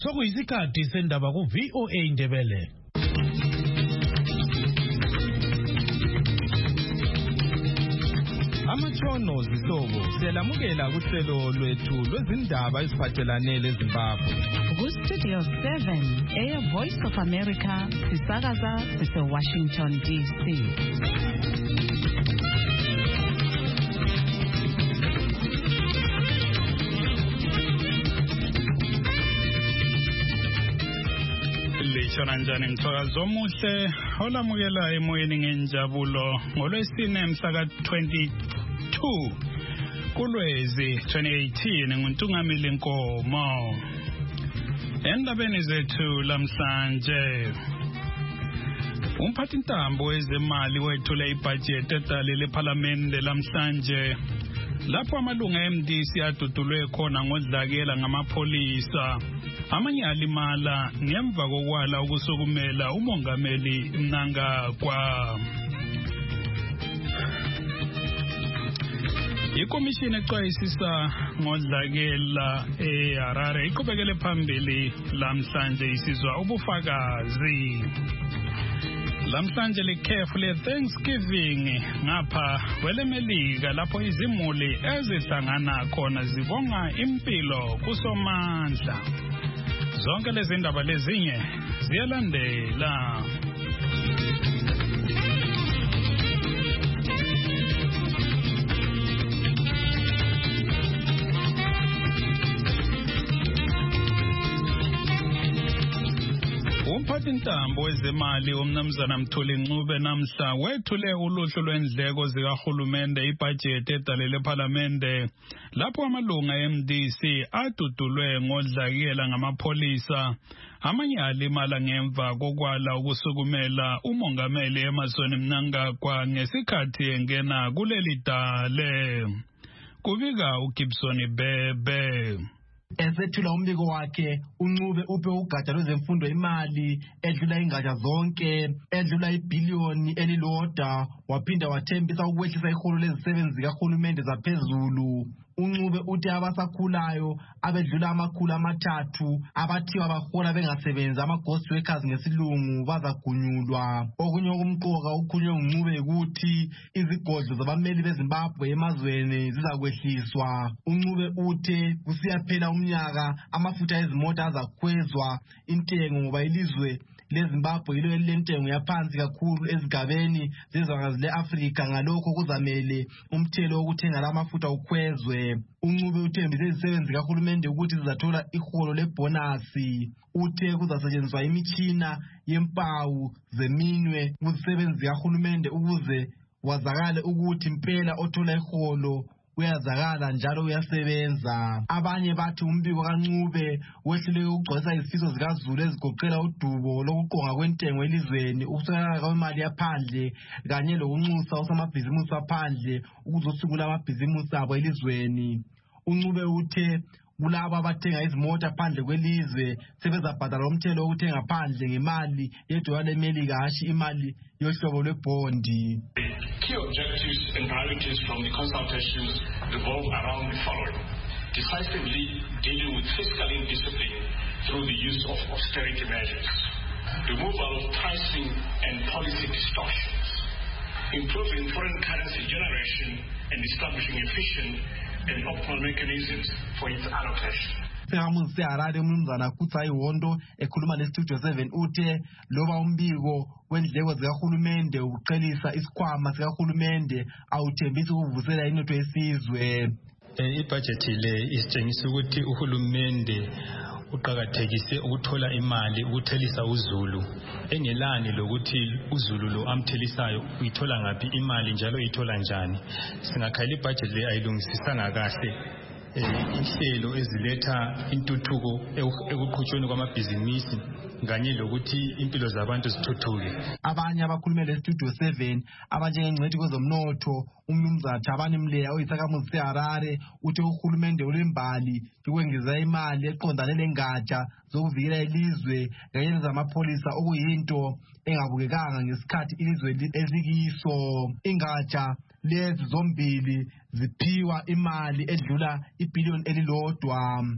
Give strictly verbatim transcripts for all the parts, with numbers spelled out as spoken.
Sokuyisikhathi sendaba ku V O A Ndebele. Amatshono zihlobo siyalamukela kuhlelo lwethu lwezindaba eziphathelane leZimbabwe. Ku Studio seven, Air Voice of America, sisakaza sise Washington D C. Shonanjani mthakazo omuhle olamukela emoyeni ngenjabulo ngolwesine mhla twenty-two kuLwezi twenty eighteen nguNtungamili Nkomo. Endabeni zethu lamhlanje umphathintambo wezemali wethule ibudget edale leParliament lamhlanje lapho amalunga e-M D C adudulwe khona ngodlakela ngamapholisa. Amanye alimala ngemva kokwala ukusukumela umongameli Mnangagwa. Ikomishini exwayisisa ngodlakela eHarare iqhubekele phambili lamhlanje isizwa ubufakazi. Lamhlanje likhefu le-Thanksgiving ngapha kwelemelika lapho izimuli ezihlangana khona zibonga impilo kuSomandla. Zonke lezi ndaba lezinye ziyalandela. Umphathintambo wezemali umnumzana Mthuli Ncube namhla wethule uluhlu lwendleko zikahulumende ibudget edale leParliament lapho amalunga e-M D C adudulwe ngodlakela ngamapholisa. Amanye alimala ngemva kokwala ukusukumela umongameli Emmerson Mnangagwa ngesikhathi engena kuleli dale. Kubika uGibson Bebe. Esethula umbiko wakhe uNcube uphe ugatsha lwezemfundo imali edlula ingatsha zonke edlula ibillion elilodwa waphinda wathembisa ukwehlisa iholo lezisebenzi zikahulumende zaphezulu. uNcube uthi abasakhulayo abedlula amakhulu amathathu abathiwa bahola bengasebenzi ama-ghost workers ngesilungu bazagunyulwa. Okunye okumqoka ukhunywe uNcube ukuthi izigodlo zabameli beZimbabwe emazweni zizakwehliswa. uNcube uthe kusiyaphela umnyaka amafutha ezimota azakhwezwa intengo ngoba ilizwe leZimbabwe yilo elentengo yaphansi kakhulu ezigabeni zezwekazi leAfrika. Ngalokho kuzamele umthelo wokuthenga lamafutha ukhwezwe. uNcube uthembise izisebenzi kahulumende ukuthi zizathola iholo lebonasi. Uthe kuzasetshenziswa imitshina yempawu zeminwe kuzisebenzi kahulumende ukuze wazakale ukuthi impela othola iholo uyazakala njalo uyasebenza. Abanye bathi umbiko kaNcube wehlule ukugcwalisa izifiso zikaZulu ezigoqela udubo lokuqonga kwentengo elizweni, ukuswelakala kwemali yaphandle kanye lokunxusa usamabhizimusi aphandle ukuzosungula amabhizimusi abo elizweni. uNcube uthe kulabo abathenga izimota phandle kwelizwe sebezabhadala umthelo wokuthenga phandle ngemali yedola leMelika hashi imali yohlobo lwebondi. Key objectives and priorities from the consultations revolve around the following: decisively dealing with fiscal indiscipline through the use of austerity measures, removal of pricing and policy distortions, improving foreign currency generation and establishing efficient and optimal mechanisms for its allocation. Sekamuzi seHarare umnumzana Kutsa Iwondo ekhuluma leStudio seven uthe loba umbiko wendleko zikahulumende uqelisa isikhwama sikahulumende awuthembisi ukuvusela inotho yesizwe. Ibudget le isitshengisa ukuthi uhulumende uqhakathekise ukuthola imali ukuthelisa uZulu engelani lokuthi uZulu lo amthelisayo uyithola ngapi imali njalo uyithola njani. Singakhala ibudget le ayilungisisanga kahle inhlelo eziletha intuthuko ekuqhutshweni kwamabhizinisi kanye lokuthi impilo zabantu zithuthuke. Abanye abakhulumela leStudio seven abanjengengcwethi kwezomnotho umnumzana Thabani Mleya oyisakamuzi seHarare uthi uhulumende olembali ukwengeza imali eqondane lengatsha zokuvikela ilizwe kanye nezamapholisa okuyinto engabukekanga ngesikhathi ilizwe ezikiso. Ingatsha lezi zombili ziphiwa imali edlula ibillion elilodwa.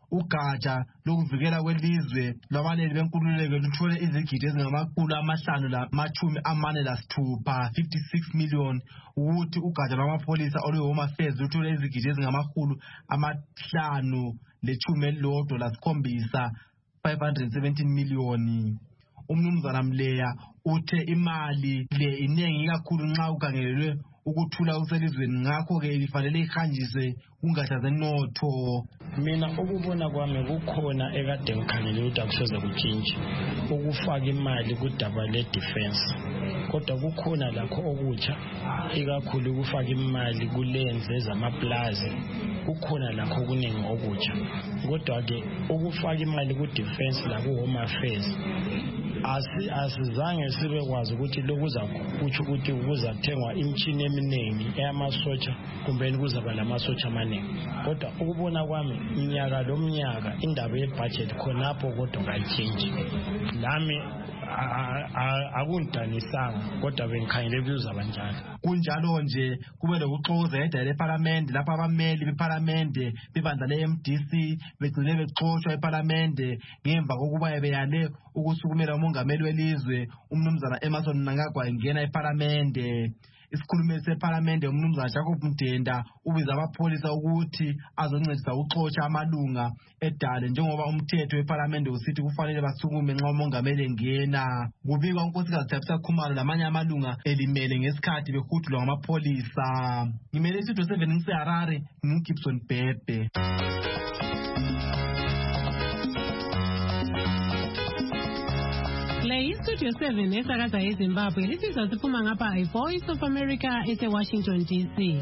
ugatsha lokuvikela kwelizwe lwabaleli benkululeko luthole izigidi ezingamakhulu amahlanu lamachumi amane lasithupha fifty-six million ukuthi ugatsha lwamapholisa olwe-Home Affairs luthole izigidi ezingamakhulu amahlanu lechumi elilodwa lasikhombisa five hundred seventeen million. Umnumzana Mleya uthe imali le inengi kakhulu nxa ukhangelelwe ukuthula uselizweni ngakho ke ifanele ihanjiswe kungatsha zenotho. Mina ukubona kwami kukhona ekade ngikhangelele ukuthi akusoze kutshintshe ukufaka imali kudaba le defense, kodwa kukhona lakho okutsha ikakhulu ukufaka imali kulenze zamaplaza, kukhona lakho kuningi okutsha. Kodwa ke ukufaka imali ku defense la ku Home Affairs asi asizange sibe kwazi ukuthi lokuza kuthi ukuthi kuzathengwa imchini eminingi eyamasotsha kumbe kuzaba lamasotsha amaningi. Kodwa ukubona kwami iminyaka lomnyaka indaba yebudget khonapho kodwa kayichange. Lami akundanisanga kodwa bengikhangele kuzaba njalo. Kunjalo nje kube lokuxoza edala leParliament lapha abameli beParliament bebandla le-M D C begcine bexoshwa eParliament ngemva kokuba beyale ukusukumela umongameli welizwe umnumzana Emmerson Mnangagwa engena eParliament. Isikhulumeli seParliament umnumzana Jacob Mdenda ubiza amapholisa ukuthi azoncedisa ukuxotsha amalunga edale njengoba umthetho weParliament usithi kufanele basukume nxa umongameli engena. Kubikwa unkosikazi Thabisa Khumalo lamanye amalunga elimele ngesikhathi behudulwa ngamapholisa. Ngimele isitho seven ngiseHarare ngigibson Bhebhe. Le Studio seven esakaza eZimbabwe lisizwa siphuma ngapha iVoice of America eseWashington D C.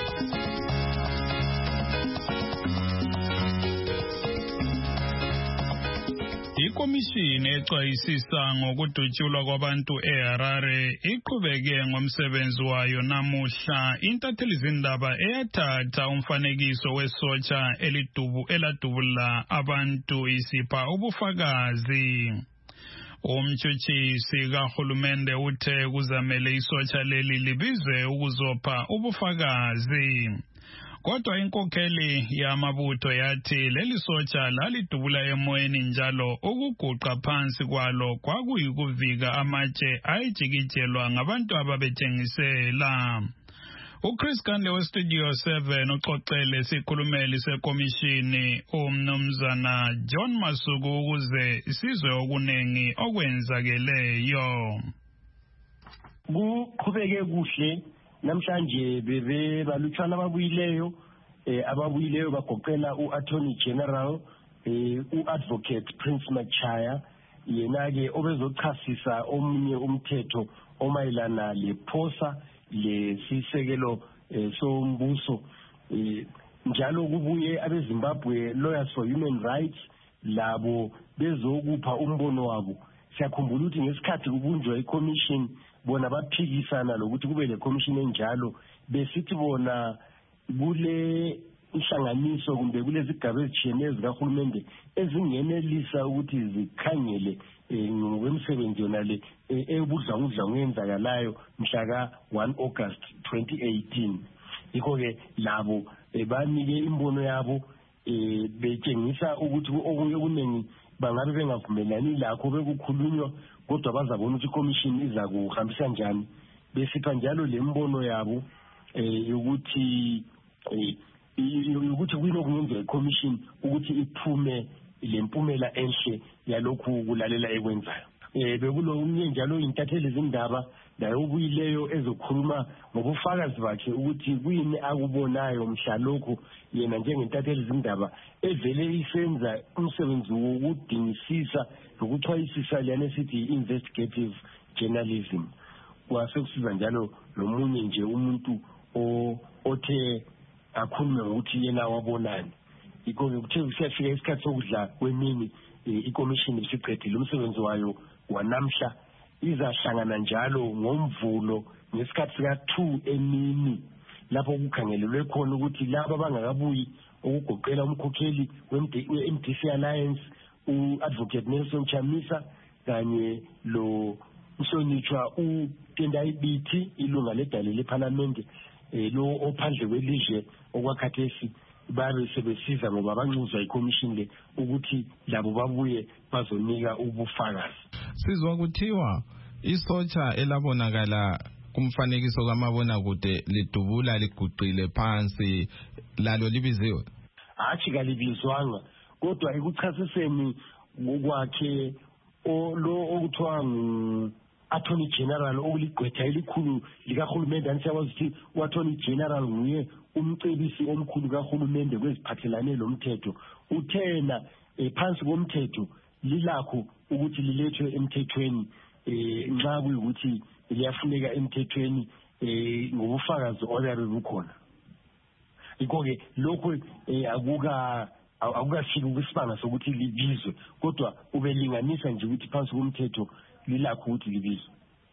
Ikomishini exwayisisa ngokudutshulwa kwabantu eHarare iqhubeke ngomsebenzi wayo namuhla. Intatheli zindaba eyathatha umfanekiso wesotsha elidubu eladubula abantu isipha ubufakazi. Umtshutshisi kahulumende uthe kuzamele isotsha leli libizwe ukuzopha ubufakazi. Kodwa inkokheli yamabutho yathi leli sotsha lalidubula emoyeni njalo ukuguqa phansi kwalo kwakuyikuvika amatshe ayijikijelwa ngabantu ababetshengisela. uChris Kande weStudio seven uxoxele isikhulumeli sekomishini umnumzana John Masuku ukuze isizwe okunengi okwenzakeleyo. Kuqhubeke kuhle namhlanje bebe balutshana ababuyileyo ababuyileyo bagoqela uAttorney General uAdvocate Prince Machaya yena ke obezochasisa omunye umthetho omayelana lephosa lesisekelo sombuso. Njalo kubuye abeZimbabwe Lawyers for Human Rights labo bezokupha umbono wabo. Siyakhumbula ukuthi ngesikhathi kubunjwa iCommission bona baphikisana lokuthi kube le commission enjalo besithi bona kule ihlanganiso kumbe kulezi zigaba ezitshiyeneyo zikahulumende ezingenelisa ukuthi zikhangele ngokwemisebenzi yona le ebudlangudla ngenzakalayo mhla ka one August twenty eighteen. Yikho ke labo banike imbono yabo betshengisa ukuthi okunye kuningi bangabe bengavumelani lakho bekukhulunywa kodwa bazabona ukuthi iCommission iza kuhambisa njani. Besipha njalo lembono yabo ukuthi ukuthi kuyini okungenza iCommission ukuthi iphume lempumela enhle yalokhu kulalela ekwenzayo. Bekulo umnye njalo intatheli zindaba layo ubuyileyo ezokhuluma ngobufakazi bakhe ukuthi kuyini akubonayo mhla lokho yena njengentatheli zindaba evele isenza umsebenzi wokudingisisa nokuchwayisisa lana sithi investigative journalism. Kwasekusiza njalo nomunye nje umuntu othe akhulume ukuthi yena wabonani. Yikho kuthe kusiyafika isikhathi sokudla kwemini iCommission isiqedile umsebenzi wayo wanamhla izahlangana njalo ngomvulo ngesikhathi sika two emini lapho kukhangelelwe khona ukuthi laba abangakabuyi okugoqela umkhokheli we-M D C Alliance uAdvocate Nelson Chamisa kanye lo Mhlonitshwa uTendai Biti ilunga ledale leParliament lo ophandle kwelizwe okwakhathesi babe sebesiza ngoba banxuzwa iCommission le ukuthi labo babuye bazonika ubufakazi. Sizwa kuthiwa isotsha elabonakala kumfanekiso kamabona kude lidubula liguqile phansi lalo libiziwe. Hathi kalibizwanga kodwa ekuchasiseni ngokwakhe lo okuthiwa ngu Attorney General okuligqwetha elikhulu likahulumende anisiyawazi ukuthi u-Attorney General nguye umcebisi omkhulu kahulumende kweziphathelane lomthetho. Uthena phansi komthetho lilakho ukuthi lilethwe emthethweni nxa kuyikuthi liyafuneka emthethweni ngobufakazi oyabe bukhona. Iko-ke lokho akuka akukafiki kwisibanga sokuthi libizwe kodwa ubelinganisa nje ukuthi phansi komthetho lilakho ukuthi libizwe.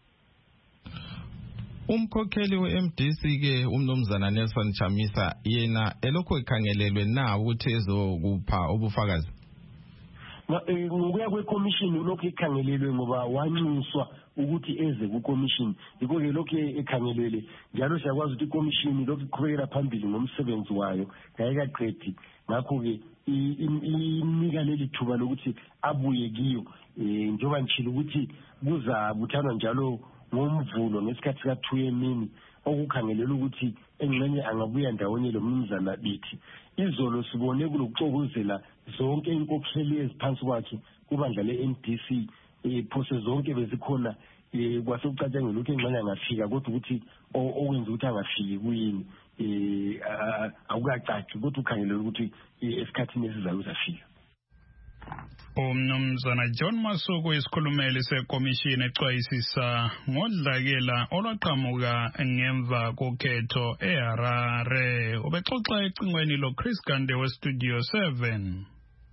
Umkhokheli we-M D C ke umnumzana Nelson Chamisa yena elokho ekhangelelwe na ukuthi ezokupha ubufakazi. Ngokuya kweCommission lokho ekhangelelwe ngoba wanxuswa ukuthi eze kuCommission. Yiko-ke lokho ekhangelelwe njalo siyakwazi ukuthi iCommission lokho iqhubekela phambili ngomsebenzi wayo ngayikaqedi. Ngakho-ke inika leli thuba lokuthi abuye kiyo njengoba ngichilo ukuthi kuzabuthanwa njalo ngomvulo ngesikhathi ka-two emini okukhangelela ukuthi engxenye angabuya ndawonye lo mnumzana bithi. Izolo sibone kulokuxokozela zonke inkokheli eziphansi kwakhe kubandla le-M D C phose zonke bezikhona kwase kucatshangela ukuthi engxenye angafika kodwa ukuthi okwenza ukuthi angafiki kuyini akukacaci kodwa ukhangelela ukuthi esikhathini esizayo uzafika. Umnumzana John Masuku isikhulumeli sekomishini exwayisisa ngodlakela olwaqhamuka ngemva kokhetho eHarare. Ubexoxa ecingweni lo Chris Gande we Studio seven.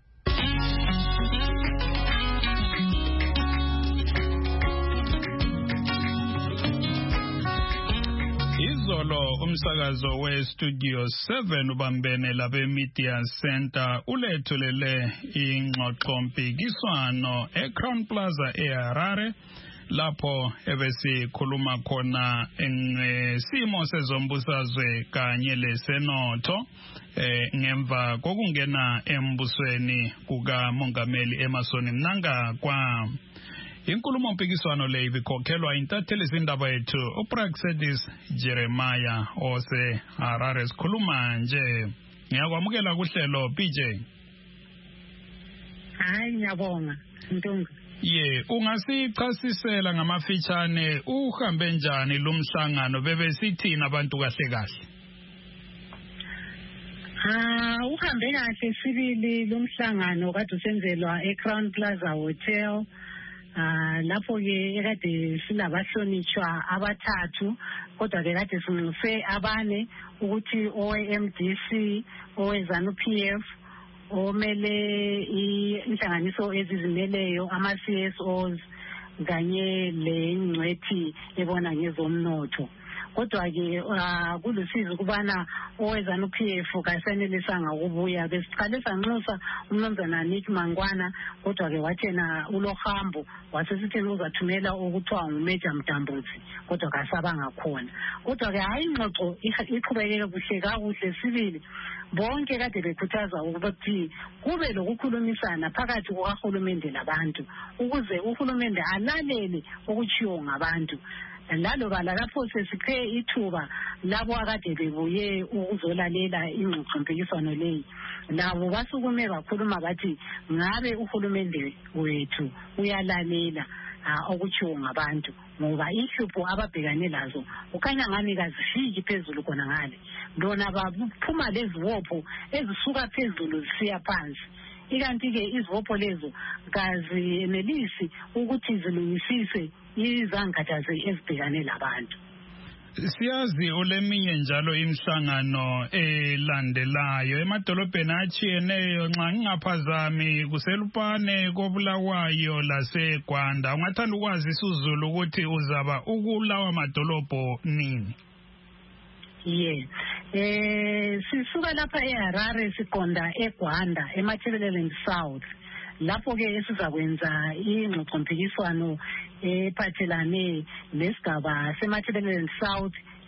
Izolo umsakazo we Studio seven ubambene labe Media Center ulethulele ingxoxo mpikiswano eCrown Plaza eHarare lapho ebesikhuluma khona ngesimo sezombusazwe kanye lesenotho ngemva kokungena embusweni kuka Mongameli Emmerson Mnangagwa. Inkulumo mpikiswano le ibikhokhelwa intatheli zindaba yethu uPraxedis Jeremiah ose Harare sikhuluma nje. Ngiyakwamukela kuhlelo P J. Hayi ngiyabonga Ntunga. Ye, ungasichasisela ngamafitshane uhambe njani lumhlangano bebesithina abantu kahle kahle? Ah, uhambe kahle sibili lumhlangano kade usenzelwa eCrown Plaza Hotel. Ah, lapho ke ekade silabahlonitshwa abathathu kodwa ke kade sinxuse abane ukuthi owe-M D C, owe-ZANU P F, omele inhlanganiso ezizimeleyo ama-C S Os kanye lengcwethi ebona ngezomnotho. Kodwa ke kulusizi kubana owe-ZANU P F kasenelisanga ukubuya besiqale sanxusa umnumzana Nick Mangwana kodwa ke wathena ulohambo wasesitheni uzathumela ukuthiwa nguMajor Mdambutsi kodwa kasabanga khona. Kodwa ke hayi ingxoxo iqhubekeke kuhle kakuhle sibili bonke kade bekhuthaza ukuthi kube lokukhulumisana phakathi kukahulumende labantu ukuze uhulumende alalele okuchiwo ngabantu. Lalo bala lapho sesiphe ithuba labo akade bebuye ukuzolalela ingxoxo mpikiswano leyi labo basukume bakhuluma bathi ngabe uhulumende wethu uyalalela okuchiwo ngabantu ngoba ihlupho ababhekane lazo ukanya ngani kazifiki phezulu khona ngale bona baphuma lezibopho ezisuka phezulu zisiya phansi. Ikanti ke izibopho lezo kaziyenelisi ukuthi zilungisise izangathaze ezibhekane labantu. Siyazi oleminye njalo imhlangano elandelayo emadolobheni atshiyeneyo nxa ngingaphazami kuselupane kobulawayo laseGwanda. Ungathanda ukwazisa uZulu ukuthi uzaba ukulawa madolobho nini? Yeah. Eh sisuka lapha eHarare siqonda eGwanda eMatabeleland South. Lapho ke esizakwenza ingxoxo mpikiswano ephathelane nesigaba seMatabeleland South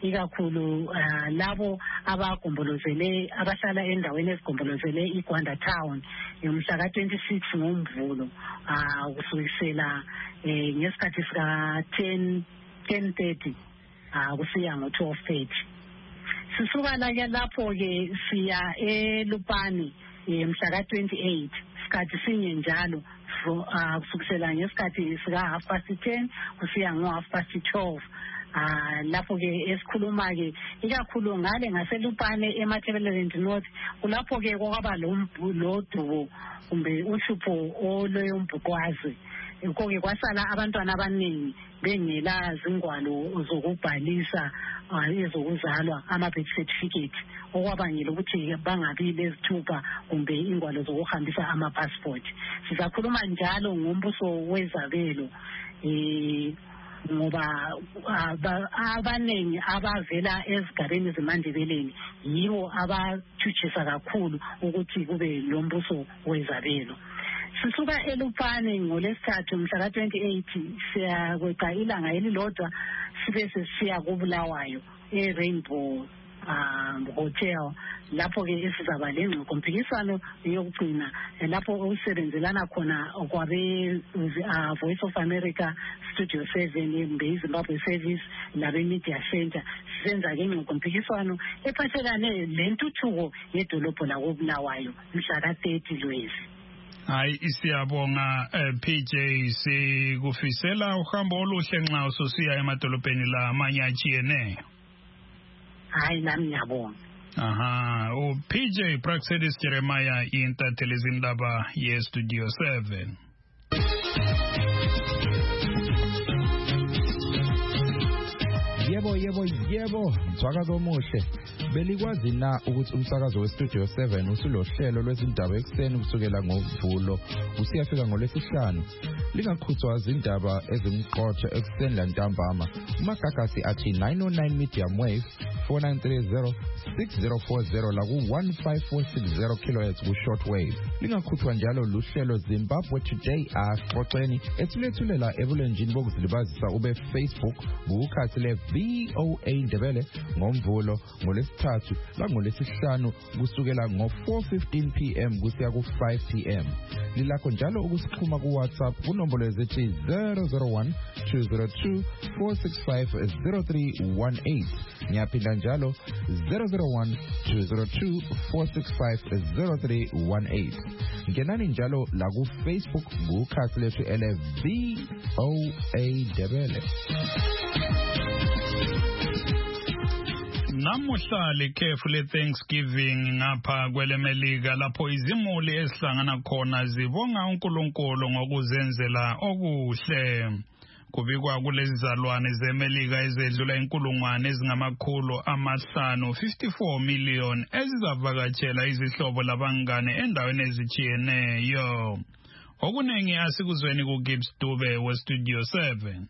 ikakhulu uh, labo abagombolozele abahlala endaweni ezigombolozele iGwanda Town yomhla ka twenty-six ngoMvulo uh, kusukisela eh, ngesikhathi sika ten thirty uh, kusiya ngo twelve thirty. Sisuka la lapho ke siya eLupane mhla ka twenty-eight sikhathi sinye njalo kusukisela ngesikhathi sika half past ten kusiya ngo half past twelve. Ah lapho ke esikhuluma ke ikakhulu ngale ngaseLupane eMatabeleland North kulapho ke kwaba lodubo kumbe uhlupho oloyombukwazi inko ke kwasala abantwana abaningi bengela zingwalo zokubhalisa ezokuzalwa ama birth certificate okwabangela ukuthi bangabi lezithupa kumbe ingwalo zokuhambisa ama passport. Sizakhuluma njalo ngombuso wezabelo eh ngoba abaningi abavela ezigabeni zemandebeleni yibo abathutshisa kakhulu ukuthi kube lombuso wezabelo. Sisuka eLupane ngolesithathu mhla ka twenty-eight siya kweqa ilanga elilodwa sibe sesiya kuBulawayo eRainbow um Hotel lapho ke sizaba lengxoxo mpikiswano yokugcina lapho okusebenzelana khona okwabe uh, Voice of America Studio seven eZimbabwe Service labe Media Center senza ke ingxoxo mpikiswano ephathelane lentuthuko yedolobho la koBulawayo mhla ka thirty Lwezi. Hayi isiyabonga uh, P J sikufisela uhambo oluhle nxa usosiya emadolobheni la amanye ajiyeneyo. Hayi nami ngiyabonga. Aha, u P J Praxedis Jeremiah intatheli izindaba ye Studio seven. Yebo yebo yebo msakazo omuhle. Belikwazi na ukuthi umsakazo weStudio seven usulohlelo lwezindaba ekseni kusukela ngoVulo usiyafika ngolwesihlanu. Lingakhuthwa izindaba ezimqotho ekseni lantambama. Umagagasi athi nine oh nine medium wave four nine three zero six zero four zero la ku one five four six zero kilohertz ku shortwave. Lingakhuthwa njalo luhlelo Zimbabwe Today axoxeni ethulethulela ebulenjini bokuzilibazisa ube Facebook ukhathi le V O A Ndebele ngoMvulo ngolesithathu la ngolesihlanu kusukela ngo four fifteen p m kusiya ku five p m. Lilakho njalo ukusixhuma ku WhatsApp kunombolo ezithi zero zero one two zero two four six five zero three one eight. Ngiyaphinda njalo zero zero one two zero two four six five zero three one eight. Ngenani njalo la ku Facebook ukhathi lethu ele V O A Ndebele. Namuhla lekhefu le Thanksgiving ngapha kwelemelika lapho izimuli esihlangana khona zibonga uNkulunkulu ngokuzenzela okuhle. Kubikwa kulezi zalwane zemelika ezedlula inkulungwane ezingamakhulu amahlanu fifty-four million ezizavakatshela izihlobo labangane endaweni ezitshiyeneyo. Okunengi asikuzweni kuGibbs Dube weStudio seven.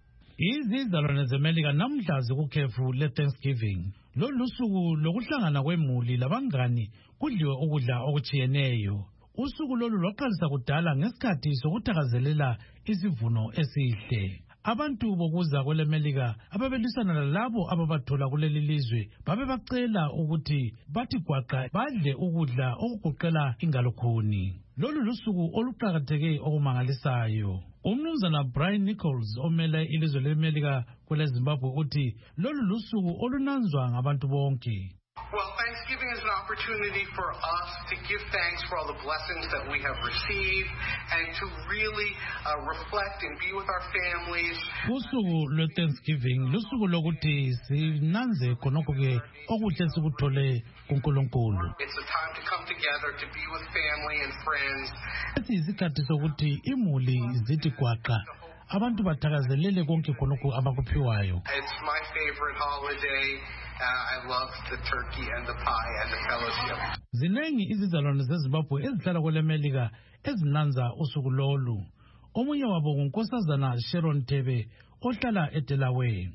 Izizalwane zemelika namhla zikukhefu le Thanksgiving. Lolu suku lokuhlangana kwemuli labangani kudliwe ukudla okutshiyeneyo. Usuku lolu lwaqalisa kudala ngesikhathi sokuthakazelela isivuno esihle. Abantu bokuza kwelemelika ababelisana lalabo ababathola kuleli lizwe babe bacela ukuthi bathi gwaqa badle ukudla okugoqela ingalokhuni. Lolu lusuku oluqhakatheke okumangalisayo. Umnumzana Brian Nichols omele ilizwe lemelika kwele Zimbabwe uthi lolu lusuku olunanzwa ngabantu bonke. Well, Thanksgiving is an opportunity for us to give thanks for all the blessings that we have received and to really uh, reflect and be with our families. Usuku lwe Thanksgiving lusuku lokuthi sinanze khonokho ke okuhle sikuthole kuNkulunkulu. It's a time to come together to be with family and friends. Isikhathi sokuthi imuli zithi gwaqa abantu bathakazelele konke khonokho abakuphiwayo. It's my favorite holiday. Uh, I love the turkey and the pie and the fellowship. Zinengi izizalwane zeZimbabwe ezihlala kwelemelika ezinanza usuku lolu. Omunye wabo ngunkosazana Sharon Tebe ohlala eDelaware.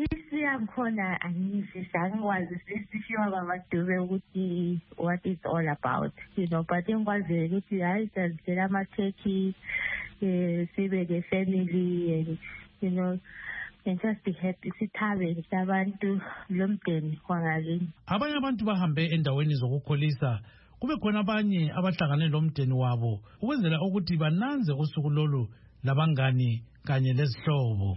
Siyakhona angizisa ngikwazi sisishiwa bamadube ukuthi what it's all about, you know, but ngikwazi ukuthi hayi senzela ama turkey eh sibe the family and you know and just be happy sithabe abantu lomdeni kwangakini. Abanye abantu bahambe endaweni zokukholisa kube khona abanye abahlangane lomdeni wabo ukwenzela ukuthi bananze usuku lolu labangani kanye lezihlobo.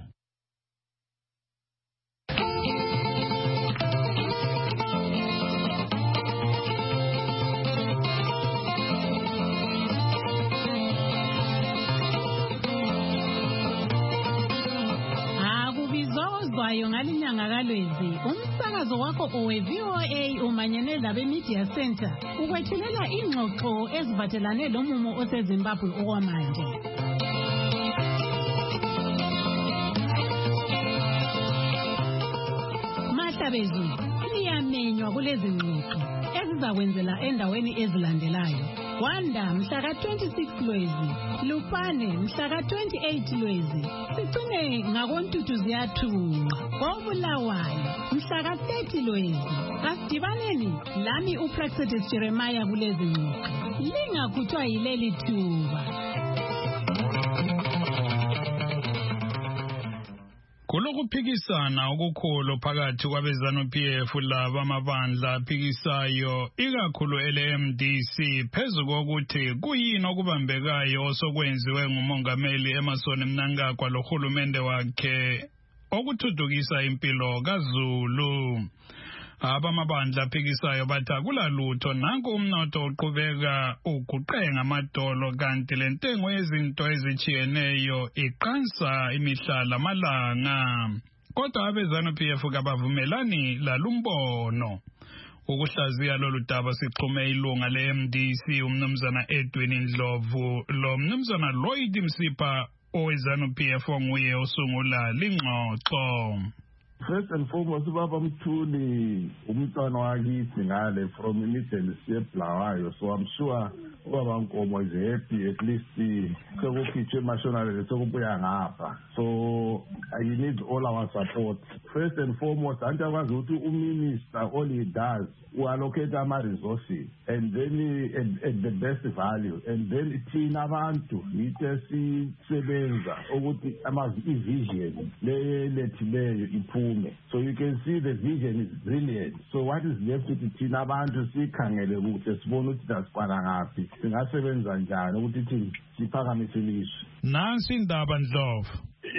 Akubizozwayo ngalinyanga kaLwezi umsakazo wakho owe-V O A umanyene labe Media Center ukwethulela ingxoxo eziphathelane lomumo oseZimbabwe okwamanje. Mahlabezu liyamenywa kulezi ngxoxo ezizakwenzela endaweni ezilandelayo. Wanda mhla ka twenty-six Lwezi, Lupane mhla ka twenty-eight Lwezi, sigcine ngakoNtuthu ziyathunqa, koBulawayo mhla ka thirty Lwezi. Asidibaneni lami uPraxedis Jeremiah kulezi ngxoxo. Lingakhuthwa yileli thuba. Kulokuphikisana okukhulu phakathi kwabezanu P F laba amabandla aphikisayo ikakhulu L M D C phezu kokuthi kuyini okubambekayo osokwenziwe ngumongameli Emmerson Mnangagwa lohulumende wakhe okuthuthukisa impilo kaZulu. Abamabandla aphikisayo bathi akulalutho nanku umnotho uqhubeka uguqenga amadolo kanti lentengo yezinto ezichiyeneyo iqansa imihlala malanga. Kodwa abezanu P F kabavumelani lalumbono. Ukuhlaziya lolu daba sixhume ilunga le M D C umnumzana Edwin Ndlovu lo mnumzana Lloyd Msipha owezanu P F onguye osungula lingxoxo. First and foremost, Baba Mthuli, umntwana wakithi ngale from imiddle siyeBulawayo, so I'm sure Baba Nkomo is happy at least sekukhitshwe emashonalele sekubuya ngapha. So uh, you need all our support. First and foremost, anti akwazi ukuthi uminister all he does uallocate ama resources and then at, at the best value and then thina abantu yithe sisebenza ukuthi ama vision le lethileyo iphume. So you can see the vision is brilliant. So what is left ukuthi thina abantu sikhangele ukuthi sibone ukuthi dasifana ngaphi singasebenza njani ukuthi thina siphakamise ilizwe. Nansi indaba Ndlovu.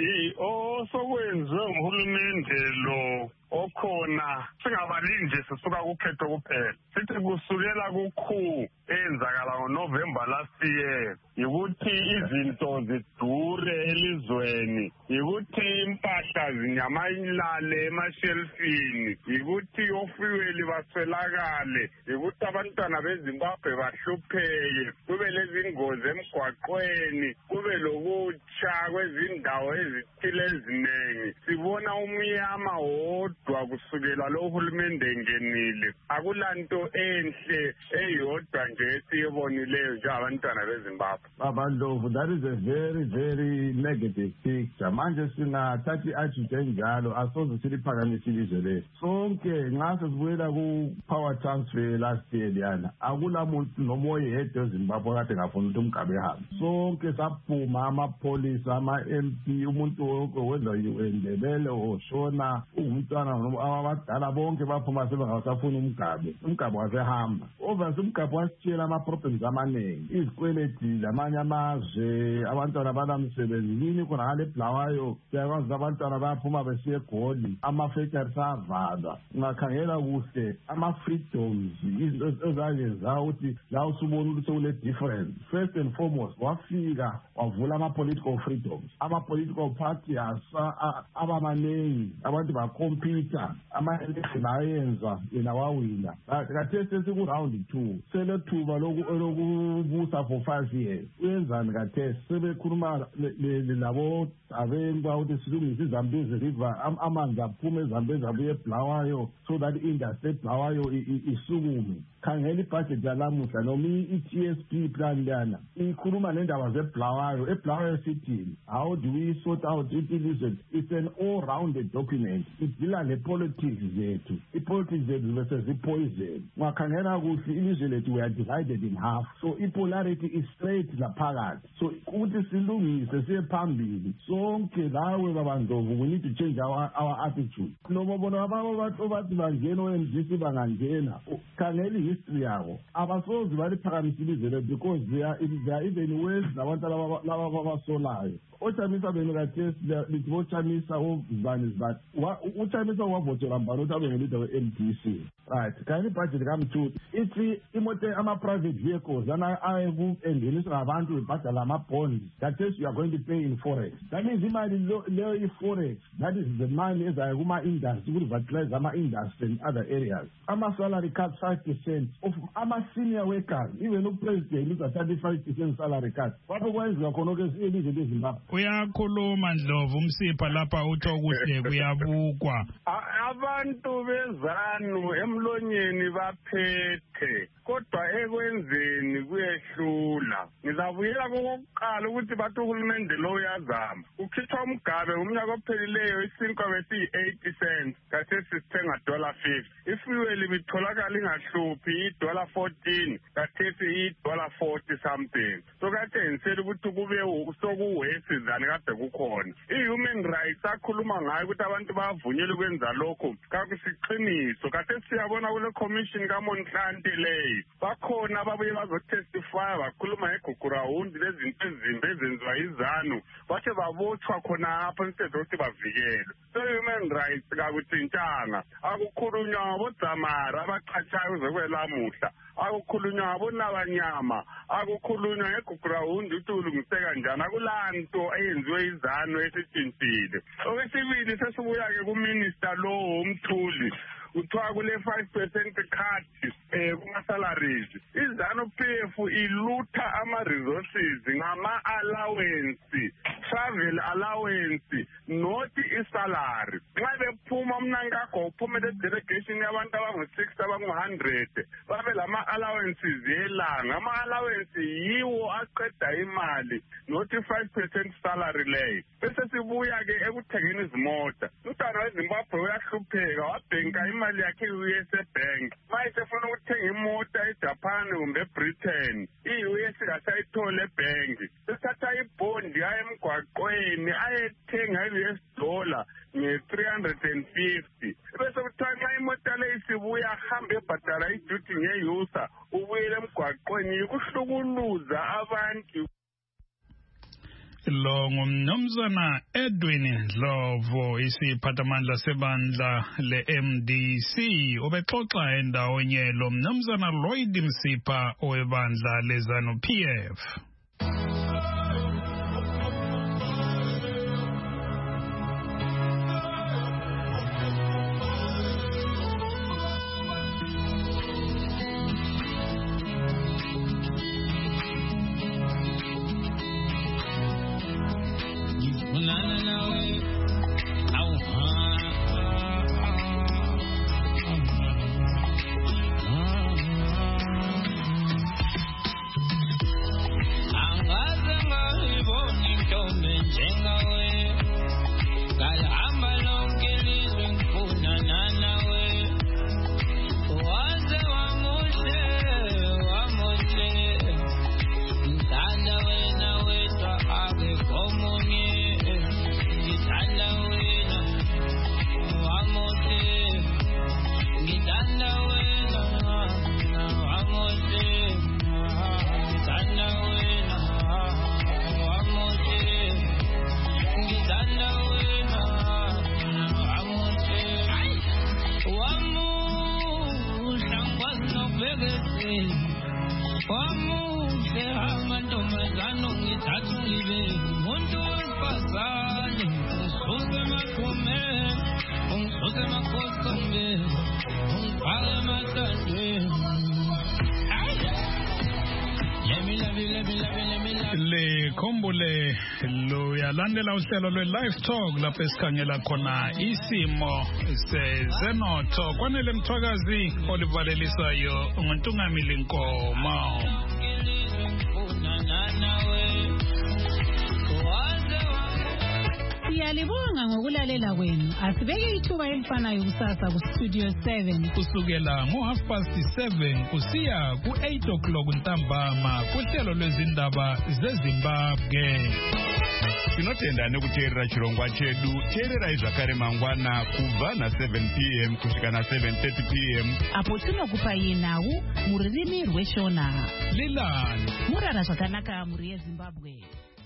Osokwenziwe nguhulumende lo okhona singabalini nje sisuka kukhetho kuphela sithi kusukela kukhu enzakala ngoNovember last year ukuthi izinto zidure elizweni ukuthi impahla zinyamalale emashelfini ukuthi ofuweli baswelakale ukuthi abantwana beZimbabwe bahlupheke kube lezi ngozi emgwaqweni kube lokutsha kwezindawo ezithile eziningi sibona umnyama wodwa kusukela lo uhulumende engenile akulanto enhle eyodwa nje esiyibonileyo nje abantwana beZimbabwe. Baba Ndlovu, that is a very very negative picture. Manje singathathi attitude enjalo asoze siliphakamise ilizwe lethu. Sonke nxa sesibuyela ku power transfer last year liyana akula muntu nomoya yedwa eZimbabwe kade ngafuna ukuthi umgabe ehambe. Sonke saphuma amapolisa ama M P umuntu wonke wenza uendebele oshona umntwana abadala bonke baphuma sebengawasafuna umgabe. Umgabe wasehamba. Obviously umgabe wasitshela ama problems amaningi. Izikweleti lamanye amazwe abantwana banamsebenzi yini khona ngale eBulawayo siyakwazi abantwana bayaphuma besiye eGoli ama-factories avalwa. Ungakhangela kuhle ama-freedoms izinto ezayenza ukuthi la usubona ukuthi sekule difference. First and foremost wafika wavula ama-political freedoms. Ama-political party abamaningi abantu bakhompyutha ama-election ayenza yena wawina. Khathesi sesiku-round two selethuba lokubusa for five years. Uyenzani khathesi sebekhuluma labo abenza ukuthi silungise iZambezi River amanzi aphume eZambezi abuye eBulawayo so that industry eBulawayo isukume. khangela ibudget yalamuhla noma i-T S P plan lana ikhuluma nendaba zebulawayo ebulawayo sithini how do we sort out ilizwe. It's an all-rounded document. Idila le-politics zethu. I-politics zethu bese zipoison. Ungakhangela kuhle ilizwe lethu we are divided in half. So i-polarity is straight laphakathi. So ukuthi silungise siye phambili sonke lawe babandlovu we need to change our, our attitude. Noma bona ababo batho bathi bangena o-M D C bangangena khangela history yabo abasozi baliphakamise ilizwe lethu because they are, they are even worse nabantu laba babasolayo. Ochamisa benu kathesi lithi bochamisa ovani zibani uchamisa wavotela mbani ukuthi abe ngelida we-M D C. Right, kanti ibudget kamthu ithi imoto ama-private vehicles ana ayengeniswa ngabantu ibhadala ama-bonds kathesi you are going to pay in forex. That means imali leyo i-forex that is the money ezayo kuma-industry ukuvitalize ama-industry and other areas. Ama-salary cut five percent of ama-senior workers even upresident uza thirty-five percent salary cut. Wapho kwenziwa khona ke ilizwe leZimbabwe. Uyakhuluma Ndlovu Msipha lapha utho kuhle kuyabukwa. Abantu bezanu emlonyeni baphethe kodwa ekwenzeni kuyehlula. Ngizabuyela kokuqala ukuthi bathi uhulumende lo uyazama. Ukhitha umgabe umnyaka ophelileyo isinkwa besi eighty cents kathesi sithenga dollar fifty. Ifuel bitholakala ingahluphi i-dollar fourteen kathesi i-dollar forty something. So kade ngisela ukuthi kube sokuwesi zani kade kukhona. I-human rights akhuluma ngayo ukuthi abantu bavunyelwe ukwenza lokho kakusiqiniso. Kade siyabona kule commission kaMonhlanti leyo bakhona ababuye bazotestify bakhuluma ngeGugurawundi lezinto ezimbi ezenziwa izanu bathe babotshwa khona apha instead of ukuthi bavikelwe. So human rights kakuthintanga akukhulunywa ngabodzamara abaqhatshayo zokwelamuhla akukhulunywa ngabonabanyama akukhulunywa ngeGugurawundi ukuthi ulungiseka njani akulanto eyenziwe izanu esitshintshile. Okwesibili sesibuya-ke kuminister lo umthuli kuthiwa kule five percent cut eh kuma-salaries. Izanu P F ilutha ama-resources ngama-allowance, travel allowance, not i-salary. Nxa bephuma mna ngakho uphumele delegation yabantu abangu-sixty abangu-hundred babe lama-allowances yelanga. Ama-allowance yiwo aqeda imali, not i-five percent salary leyo. Bese sibuya-ke ekuthengeni izimota. Umntwana weZimbabwe uyahlupheka wabhenka imali yakhe i-U S A Bank. Manje efuna ukuthenga imota eJapan kumbe eBritain, i-U S kasayithole ebhenki. Sesithatha ibhondi aye emgwaqweni ayethenga i-U S dollar nge-three hundred fifty. Bese kuthiwa nxa imota leyo isibuya ahambe ebhadala iduty ngeyusa ubuyele emgwaqweni kuhlukuluza abantu. Lo ngumnumzana Edwin Ndlovu isiphathamandla sebandla le-M D C ubexoxa endawonye lo mnumzana Lloyd Msipha owebandla leZanu P F. Nkulunkule luyalandela uhlelo lwe-Live Talk lapho esikhangela khona isimo sezenotho. Kwanele Mthwakazi olivalelisayo nguNtungamili Nkomo. Siyalibonga ngokulalela kwenu. Asibeke ithuba elifanayo kusasa ku Studio seven. Kusukela ngo half past seven kusiya ku eight o'clock ntambama kuhlelo lwezindaba zeZimbabwe. Tinotenda nekuteerera chirongwa chedu. Teererai zvakare mangwana kubva na seven p m kusvika na seven thirty p m apo tinokupai nhau mururimi rweshona. Lilani murara zvakanaka muri yeZimbabwe.